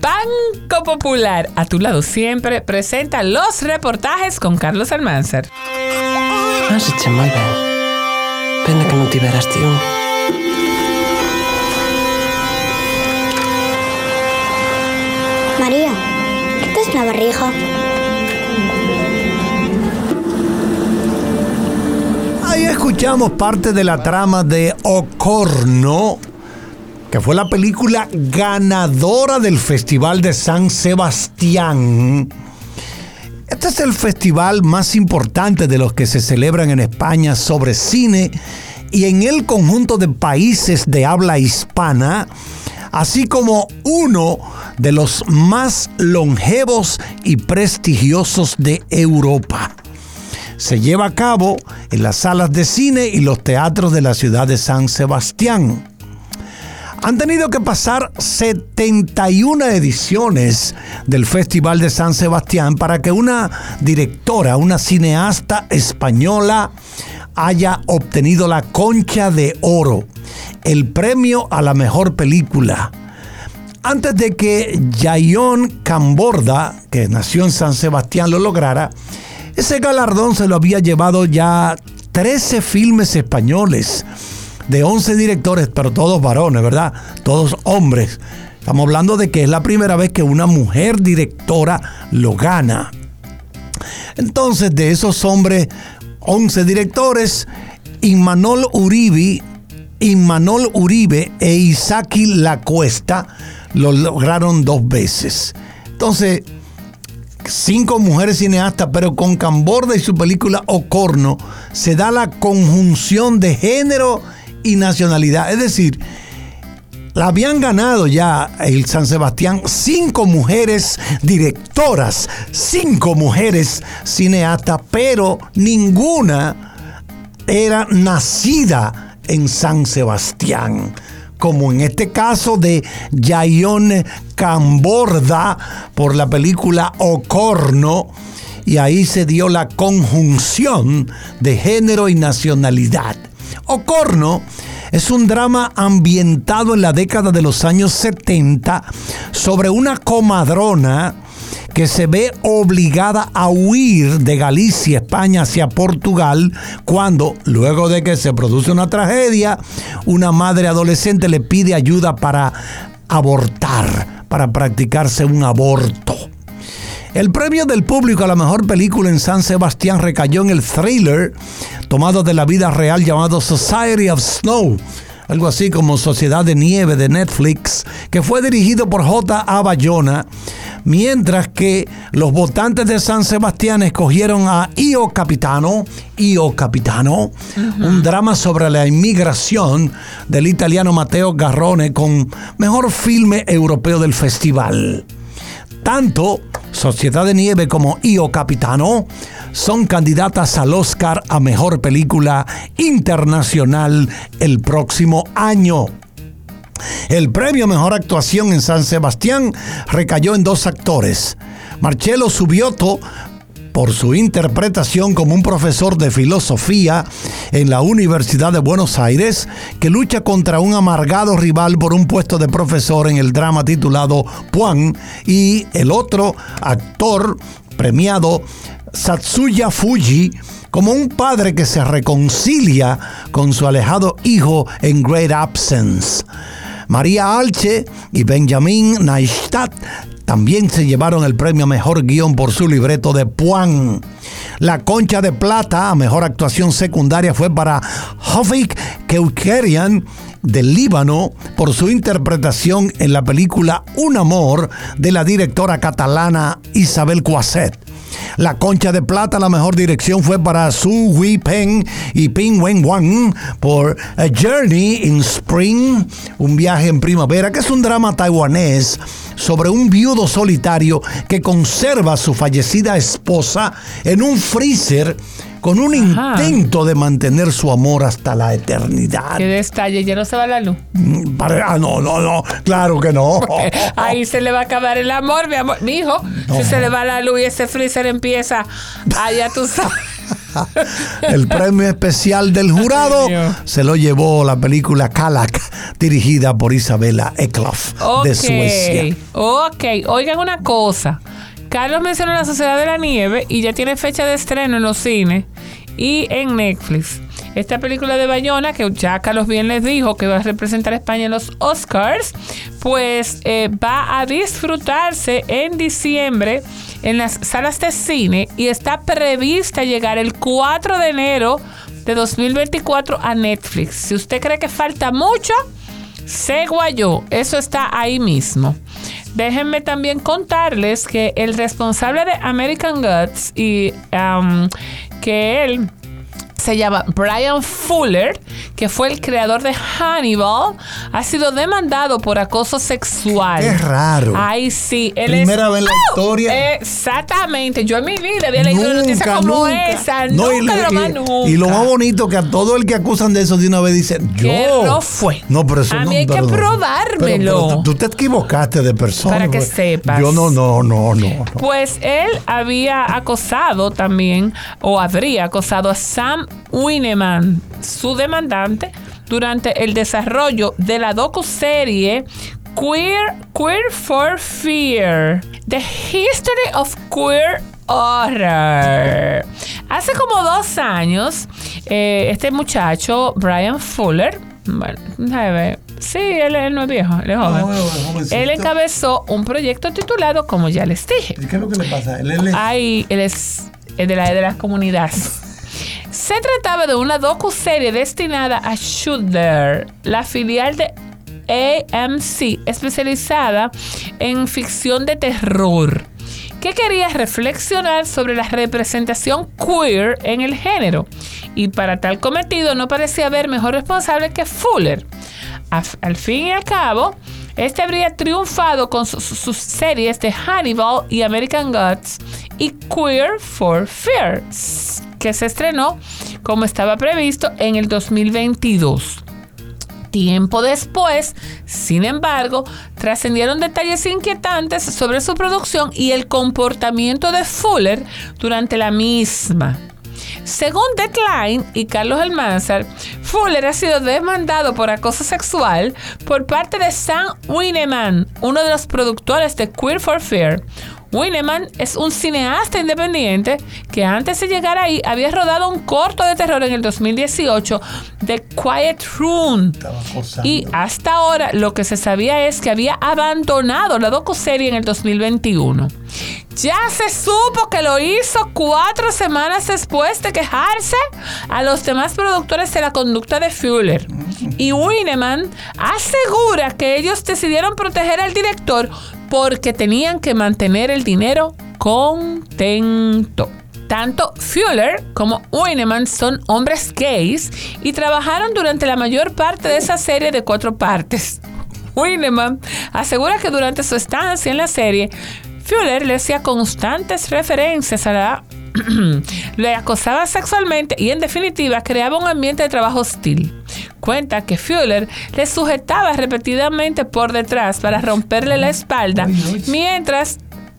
Banco Popular, a tu lado siempre, presenta los reportajes con Carlos Almanzar. Asitse moi ben. Pena que non tiveras ti un. María, ¿qué te es la barriga? Ahí escuchamos parte de la trama de Ocorno, que fue la película ganadora del Festival de San Sebastián. Este es el festival más importante de los que se celebran en España sobre cine y en el conjunto de países de habla hispana, así como uno de los más longevos y prestigiosos de Europa. Se lleva a cabo en las salas de cine y los teatros de la ciudad de San Sebastián. Han tenido que pasar 71 ediciones del Festival de San Sebastián para que una directora, una cineasta española, haya obtenido la Concha de Oro, el premio a la mejor película. Antes de que Yayón Camborda, que nació en San Sebastián, lo lograra, ese galardón se lo había llevado ya 13 filmes españoles, de 11 directores, pero todos varones, ¿verdad? Todos hombres. Estamos hablando de que es la primera vez que una mujer directora lo gana. Entonces, de esos hombres, 11 directores, Imanol Uribe e Isaki Lacuesta lo lograron 2 veces. Entonces, 5 mujeres cineastas, pero con Camborda y su película Ocorno se da la conjunción de género y nacionalidad. Es decir, la habían ganado ya el San Sebastián 5 mujeres directoras, 5 mujeres cineastas, pero ninguna era nacida en San Sebastián, como en este caso de Yayón Camborda por la película Ocorno, y ahí se dio la conjunción de género y nacionalidad. Ocorno es un drama ambientado en la década de los años 70 sobre una comadrona que se ve obligada a huir de Galicia, España, hacia Portugal, cuando, luego de que se produce una tragedia, una madre adolescente le pide ayuda para abortar, para practicarse un aborto. El premio del público a la mejor película en San Sebastián recayó en el thriller tomado de la vida real llamado Society of Snow, algo así como Sociedad de Nieve de Netflix, que fue dirigido por J.A. Bayona, mientras que los votantes de San Sebastián escogieron a Io Capitano, un drama sobre la inmigración del italiano Matteo Garrone con mejor filme europeo del festival. Tanto Sociedad de Nieve como Io Capitano son candidatas al Oscar a Mejor Película Internacional el próximo año. El premio Mejor Actuación en San Sebastián recayó en 2 actores. Marcello Subbiotto, por su interpretación como un profesor de filosofía en la Universidad de Buenos Aires, que lucha contra un amargado rival por un puesto de profesor en el drama titulado Puan, y el otro actor premiado, Satsuya Fuji, como un padre que se reconcilia con su alejado hijo en Great Absence. María Alche y Benjamin Neistat también se llevaron el premio a Mejor Guión por su libreto de Puan. La Concha de Plata a Mejor Actuación Secundaria fue para Hafik Keukerian del Líbano por su interpretación en la película Un Amor de la directora catalana Isabel Coixet. La Concha de Plata, la mejor dirección, fue para Su Hui Peng y Ping Wen Wang por A Journey in Spring, un viaje en primavera, que es un drama taiwanés sobre un viudo solitario que conserva a su fallecida esposa en un freezer con un intento de mantener su amor hasta la eternidad. ¿Qué detalle? ¿Ya no se va la luz? No, claro que no. Ahí se le va a acabar el amor, mi amor. Mi hijo, si se le va la luz y ese freezer empieza, ya tú sabes. El premio especial del jurado se lo llevó la película Kalak, dirigida por Isabella Eklöf de Suecia. Ok, oigan una cosa. Carlos mencionó La Sociedad de la Nieve y ya tiene fecha de estreno en los cines y en Netflix. Esta película de Bayona, que ya Carlos bien les dijo que va a representar a España en los Oscars, pues va a disfrutarse en diciembre en las salas de cine y está prevista llegar el 4 de enero de 2024 a Netflix. Si usted cree que falta mucho, se guayó. Eso está ahí mismo. Déjenme también contarles que el responsable de American Gods y que él se llama Brian Fuller, que fue el creador de Hannibal, ha sido demandado por acoso sexual. Qué raro. Ay, sí. Primera vez en la historia. Exactamente. Yo en mi vida había leído una noticia como esa. Y lo más bonito que a todo el que acusan de eso de una vez dicen, yo. Que no fue. No, pero eso a mí hay que probármelo. Pero tú te equivocaste de persona. Para que sepas. Yo no. Pues él había acosado también, o habría acosado a Sam Winneman, su demandante, durante el desarrollo de la docuserie Queer for Fear, The History of Queer Horror. Hace como 2 años, este muchacho, Brian Fuller, bueno, sí, él no es viejo, él es joven. Él encabezó un proyecto titulado, como ya les dije. ¿Y qué es lo que le pasa? Él es de las comunidades. Se trataba de una docuserie destinada a Shudder, la filial de AMC, especializada en ficción de terror, que quería reflexionar sobre la representación queer en el género. Y para tal cometido no parecía haber mejor responsable que Fuller. Al fin y al cabo, este habría triunfado con sus series de Hannibal y American Gods y Queer for Fear, que se estrenó como estaba previsto en el 2022. Tiempo después, sin embargo, trascendieron detalles inquietantes sobre su producción y el comportamiento de Fuller durante la misma. Según Deadline y Carlos Almanzar, Fuller ha sido demandado por acoso sexual por parte de Sam Winneman, uno de los productores de Queer for Fear. Winneman es un cineasta independiente que antes de llegar ahí había rodado un corto de terror en el 2018, The Quiet Room. Y hasta ahora lo que se sabía es que había abandonado la docuserie en el 2021. Ya se supo que lo hizo 4 semanas después de quejarse a los demás productores de la conducta de Fuller. Y Winneman asegura que ellos decidieron proteger al director porque tenían que mantener el dinero contento. Tanto Fuller como Winneman son hombres gays y trabajaron durante la mayor parte de esa serie de 4 partes. Winneman asegura que durante su estancia en la serie, Fuller le hacía constantes referencias a la... le acosaba sexualmente y en definitiva creaba un ambiente de trabajo hostil. Cuenta que Fuller le sujetaba repetidamente por detrás para romperle la espalda mientras...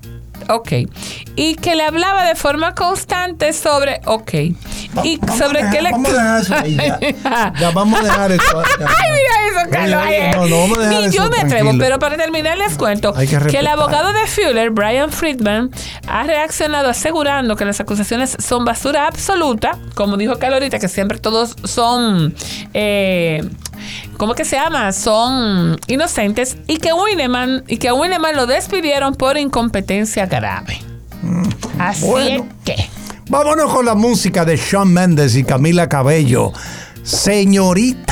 y que le hablaba de forma constante sobre... y sobre qué le... Vamos a dejar eso ahí ya vamos a dejar eso. Ay, mira eso, Carlos. No, vamos a dejar Ni eso, yo me atrevo, tranquilo. pero para terminar les cuento que el abogado de Fuller, Brian Friedman, ha reaccionado asegurando que las acusaciones son basura absoluta, como dijo Carlos ahorita, que siempre todos son... ¿cómo que se llama? Son inocentes y que a Winneman lo despidieron por incompetencia grave. Así Bueno. es que... Vámonos con la música de Shawn Mendes y Camila Cabello. Señorita.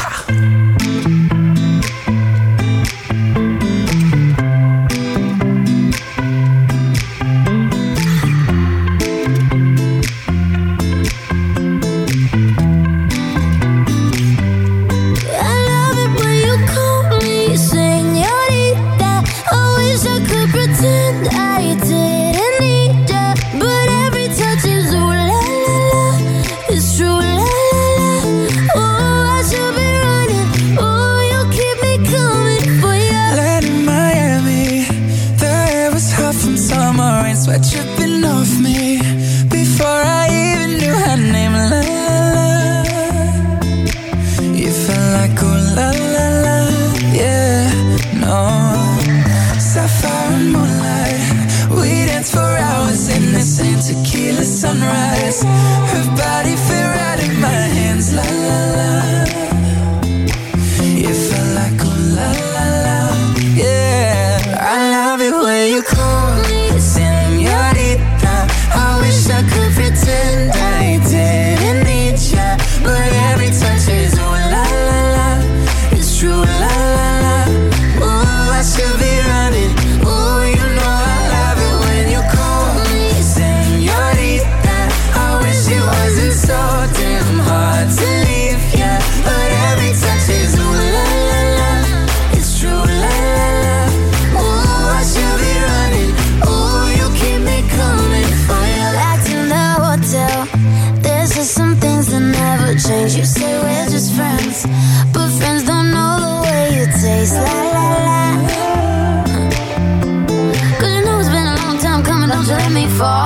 Sweat dripping off me before I even knew her name, la la la. You felt like oh la la la, yeah, no. Sapphire and moonlight, we danced for hours in the sand, tequila sunrise. Her body fit right in my hands, la la la. You felt like oh la la la, yeah. I love it when you call me señorita. I wish I could pretend I didn't need ya, but every touch is ooh la la la. It's true, la la la. Ooh, I should be running. Ooh, you know I love it when you call me señorita. I wish it wasn't so damn hard to leave ya, but every touch is ooh la la la. It's true, la la la. Ooh, I should be running. Ooh, you keep me coming for you. Back in the hotel, there's just some things that never change. You say we're just friends, but friends don't know the way you taste. La la la. 'Cause you know it's been a long time coming, don't you let me fall.